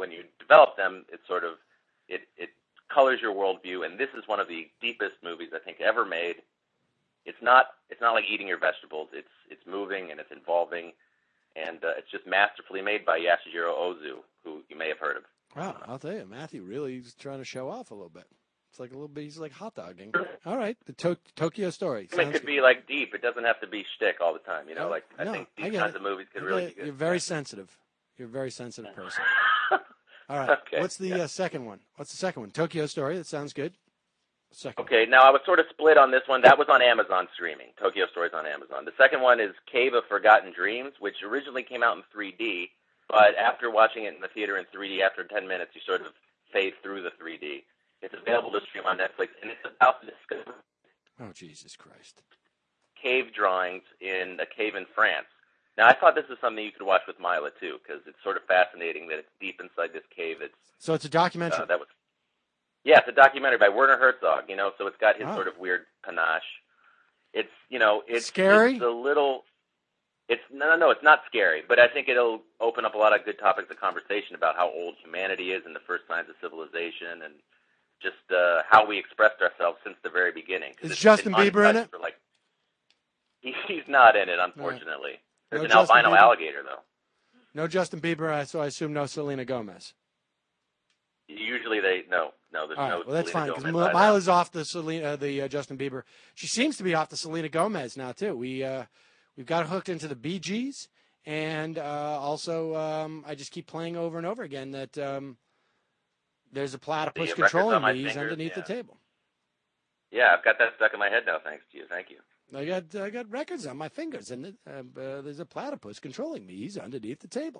develop them, it sort of it it colors your worldview. And this is one of the deepest movies I think ever made. It's not it's not like eating your vegetables. It's it's moving and it's involving, and uh, it's just masterfully made by Yasujiro Ozu, who you may have heard of. Wow, I'll tell you, Matthew really is trying to show off a little bit. It's like a little bit. He's like hot dogging. All right, the to- Tokyo Story. I mean, it could good. be like deep. It doesn't have to be shtick all the time. You know, Oh, like I no, think I these get kinds it. of movies could I really get be it. good. You're very sensitive. You're a very sensitive person. All right. Okay, What's the yeah. uh, second one? What's the second one? Tokyo Story. That sounds good. Second. Okay, now I was sort of split on this one. That was on Amazon streaming. Tokyo Story's on Amazon. The second one is Cave of Forgotten Dreams, which originally came out in three D, but after watching it in the theater in three D, after ten minutes, you sort of fade through the three D. It's available to stream on Netflix, and it's about the discovery Oh, Jesus Christ. cave drawings in a cave in France. Now, I thought this was something you could watch with Mila, too, because it's sort of fascinating that it's deep inside this cave. It's So it's a documentary. uh, that was, yeah, it's a documentary by Werner Herzog, you know, so it's got his Oh. sort of weird panache. It's, you know, it's Scary? It's a little, it's, no, no, no, it's not scary, but I think it'll open up a lot of good topics of conversation about how old humanity is and the first signs of civilization and just uh, how we expressed ourselves since the very beginning. 'Cause Is it's Justin been Bieber in untouched it? For like, he, he's not in it, unfortunately. There's No an Justin albino Bieber? alligator, though. No Justin Bieber, I- so I assume no Selena Gomez. Usually they, no, no, there's All no right, well, that's Selena fine, because Gomez either. Mila's off the Selena, uh, the uh, Justin Bieber. She seems to be off the Selena Gomez now, too. We, uh, we've got hooked into the Bee Gees, and uh, also um, I just keep playing over and over again that um, there's a platypus The records controlling on my me. He's fingers, underneath yeah. the table. Yeah, I've got that stuck in my head now, thanks to you. Thank you. I got I got records on my fingers, and uh, uh, there's a platypus controlling me. He's underneath the table.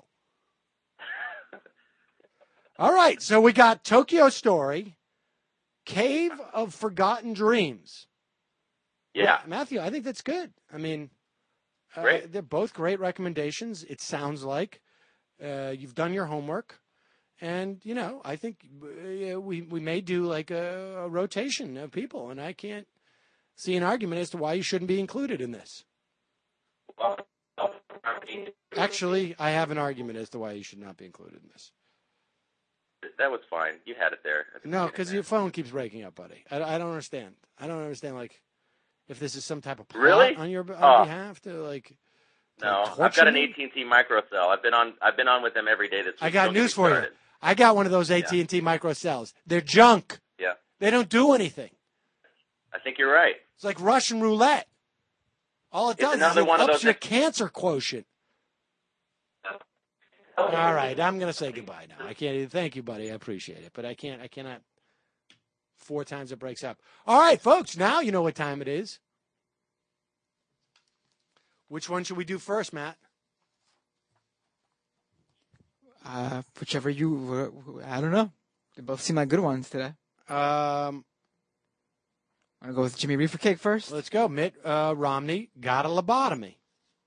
All right, so we got Tokyo Story, Cave of Forgotten Dreams. Yeah. Matthew, I think that's good. I mean, uh, Great. they're both great recommendations. It sounds like uh, you've done your homework, and you know, I think uh, we we may do like a, a rotation of people, and I can't see an argument as to why you shouldn't be included in this. Actually, I have an argument as to why you should not be included in this. That was fine. You had it there. at the No, beginning because there. your phone keeps breaking up, buddy. I, I don't understand. I don't understand, like, if this is some type of plot Really? on your on Oh. behalf to, like, to No, torture I've got an me? A T and T microcell. I've been on. I've been on with them every day this week. I got Don't get news me for you. started. I got one of those A T and T micro cells. They're junk. Yeah, They don't do anything. I think you're right. It's like Russian roulette. All it It's does is another it one of ups those your that- cancer quotient. All right, I'm gonna say goodbye now. I can't even thank you, buddy. I appreciate it, but I can't. I cannot. Four times it breaks up. All right, folks. Now you know what time it is. Which one should we do first, Matt? Uh, whichever you, uh, I don't know. They both seem like good ones today. Um, Want to go with Jimmy Reefer Cake first? let's go. Mitt uh, Romney got a lobotomy.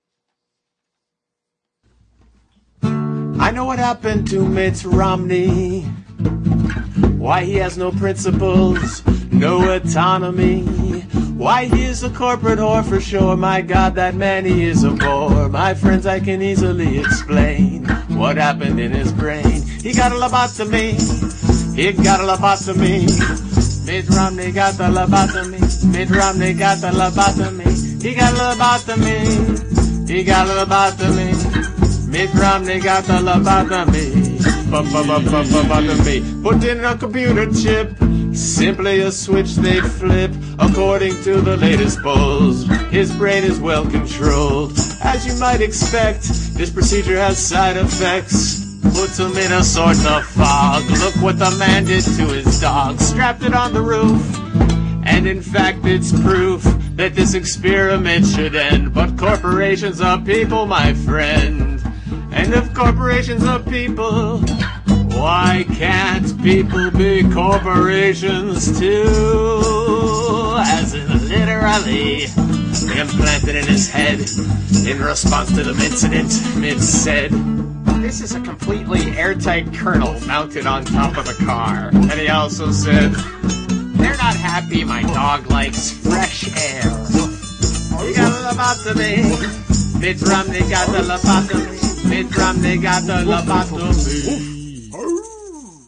I know what happened to Mitt Romney. Why he has no principles, no autonomy. Why he is a corporate whore for sure. My God, that man, he is a bore. My friends, I can easily explain what happened in his brain. He got a lobotomy. He got a lobotomy. Mitt Romney got the lobotomy. Mitt Romney got the lobotomy. He got a lobotomy. He got a lobotomy. Mitt Romney got the lobotomy. Lobotomy. Put in a computer chip. Simply a switch they flip. According to the latest polls, his brain is well controlled. As you might expect, this procedure has side effects. Puts him in a sort of fog. Look what the man did to his dog. Strapped it on the roof. And in fact, it's proof that this experiment should end. But corporations are people, my friend. And if corporations are people, why can't people be corporations too? As in literally implanted in his head in response to the incident, Mitt said, "This is a completely airtight kernel mounted on top of the car." And he also said, "They're not happy my dog likes fresh air." He got a lobotomy. Mitt Romney got the lobotomy. Mitt Romney got the lobotomy.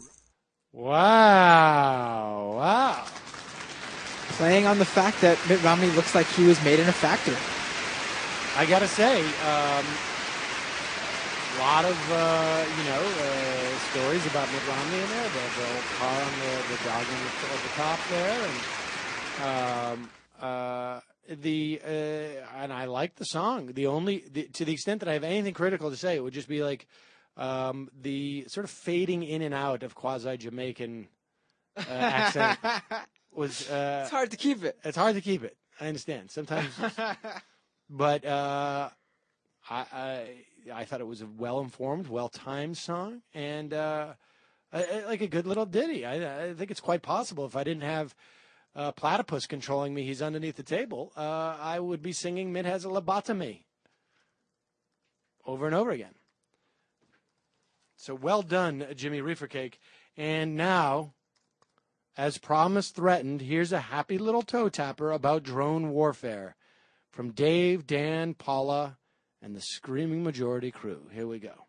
Wow. Wow. Playing on the fact that Mitt Romney looks like he was made in a factory. I got to say, um, a lot of, uh, you know, uh, stories about Mitt Romney in there. The, the car on the, the dog on the, at the top there. And um, uh, the uh, and I like the song. The only, the, to the extent that I have anything critical to say, it would just be like um, the sort of fading in and out of quasi-Jamaican uh, accent was... Uh, It's hard to keep it. It's hard to keep it. I understand. Sometimes... But uh, I, I I thought it was a well-informed, well-timed song, and uh, I, I, like a good little ditty. I, I think it's quite possible if I didn't have uh, Platypus controlling me, he's underneath the table, uh, I would be singing Mitt has a lobotomy over and over again. So well done, Jimmy Reefercake. And now, as promised, threatened, here's a happy little toe tapper about drone warfare. From Dave, Dan, Paula, and the Screaming Majority crew. Here we go.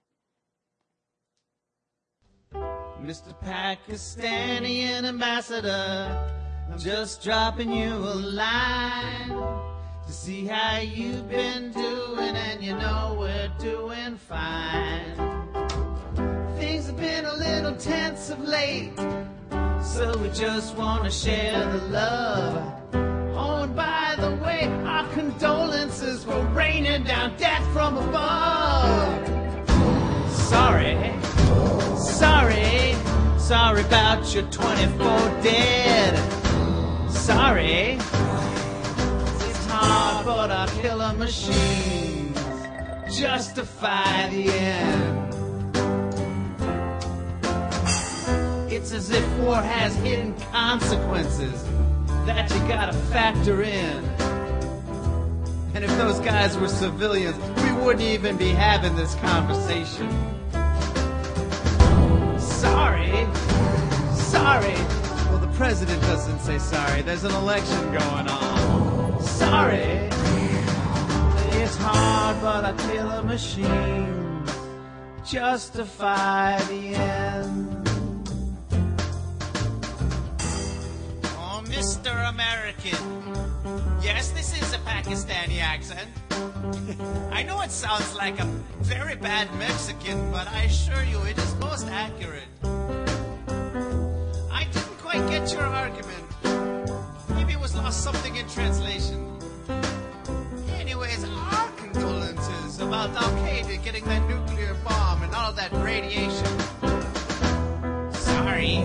Mister Pakistani ambassador, I'm just dropping you a line to see how you've been doing, and you know we're doing fine. Things have been a little tense of late, so we just want to share the love. Oh, and by the way, our condolences for raining down death from above. Sorry, sorry, sorry about your twenty-four dead. Sorry, it's hard, but our killer machines justify the end. It's as if war has hidden consequences that you gotta factor in. And if those guys were civilians, we wouldn't even be having this conversation. Sorry, sorry. Well, the president doesn't say sorry. There's an election going on. Sorry. It's hard, but our killer machines justify the end. Mister American. Yes, this is a Pakistani accent. I know it sounds like a very bad Mexican, but I assure you it is most accurate. I didn't quite get your argument. Maybe it was lost something in translation. Anyways, our condolences about Al-Qaeda getting that nuclear bomb and all that radiation. Sorry.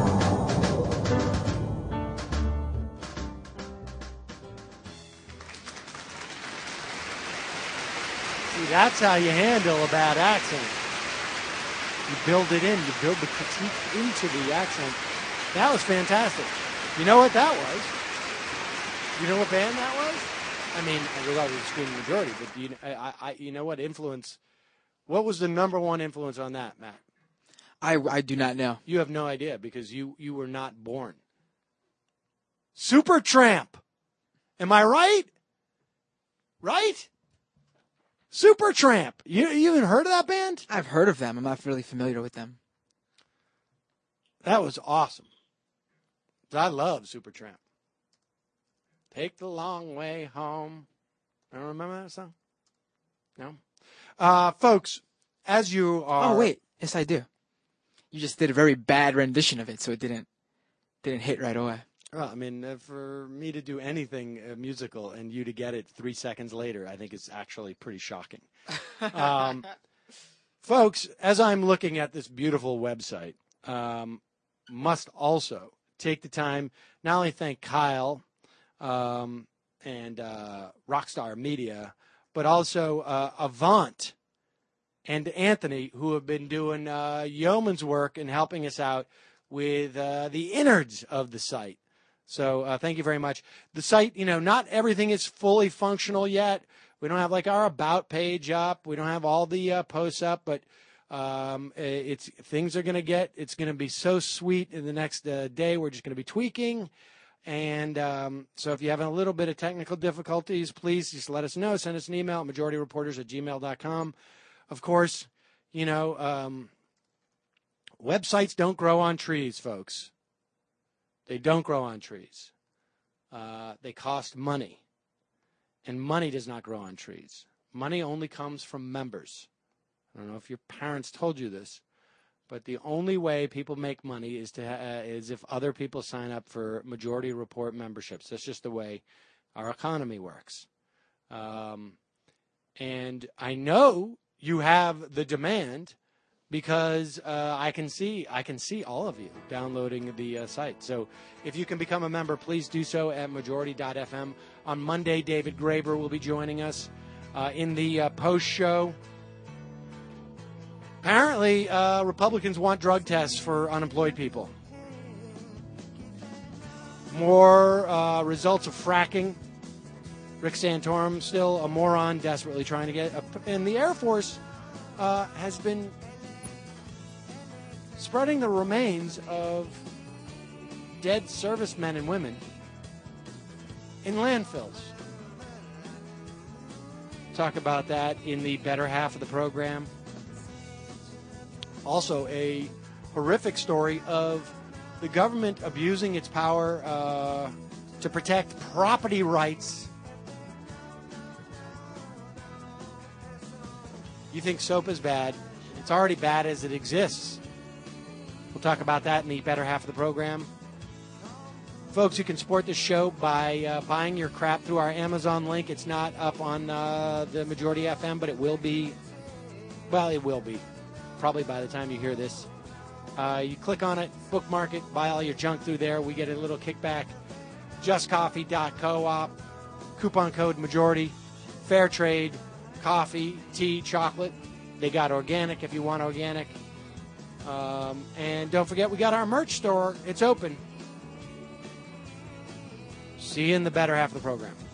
That's how you handle a bad accent. You build it in. You build the critique into the accent. That was fantastic. You know what that was? You know what band that was? I mean, I was always the Screaming Majority, but do you, I, I, you know what influence? What was the number one influence on that, Matt? I, I do not know. You have no idea because you, you were not born. Supertramp. Am I right? Right? Supertramp. You you even heard of that band? I've heard of them. I'm not really familiar with them. That was awesome. I love Supertramp. Take the long way home. I don't remember that song. No, uh, folks. As you are. Oh wait, yes I do. You just did a very bad rendition of it, so it didn't didn't hit right away. Well, I mean, uh, for me to do anything uh, musical and you to get it three seconds later, I think is actually pretty shocking. Um, folks, as I'm looking at this beautiful website, um, must also take the time, not only thank Kyle um, and uh, Rockstar Media, but also uh, Avant and Anthony, who have been doing uh, yeoman's work and helping us out with uh, the innards of the site. So uh, thank you very much. The site, you know, not everything is fully functional yet. We don't have like our about page up. We don't have all the uh, posts up, but um, it's things are going to get. It's going to be so sweet in the next uh, day. We're just going to be tweaking. And um, so if you have a little bit of technical difficulties, please just let us know. Send us an email at majority reporters at gmail dot com. Of course, you know, um, Websites don't grow on trees, folks. They don't grow on trees. Uh, they cost money. And money does not grow on trees. Money only comes from members. I don't know if your parents told you this, but the only way people make money is to uh, is if other people sign up for Majority Report memberships. That's just the way our economy works. Um, and I know you have the demand because uh, I can see I can see all of you downloading the uh, site. So if you can become a member, please do so at majority dot f m. On Monday, David Graeber will be joining us uh, in the uh, post show. Apparently, uh, Republicans want drug tests for unemployed people. More uh, results of fracking. Rick Santorum, still a moron, desperately trying to get... A, and the Air Force uh, has been spreading the remains of dead servicemen and women in landfills. Talk about that in the better half of the program. Also, a horrific story of the government abusing its power uh, to protect property rights. You think soap is bad. It's already bad as it exists. We'll talk about that in the better half of the program. Folks, you can support this show by uh, buying your crap through our Amazon link. It's not up on uh, the Majority F M, but it will be. Well, it will be. Probably by the time you hear this. Uh, you click on it, bookmark it, buy all your junk through there. We get a little kickback. just coffee dot coop. Coupon code Majority. Fair trade. Coffee, tea, chocolate. They got organic if you want organic. Um, and don't forget, we got our merch store. It's open. See you in the better half of the program.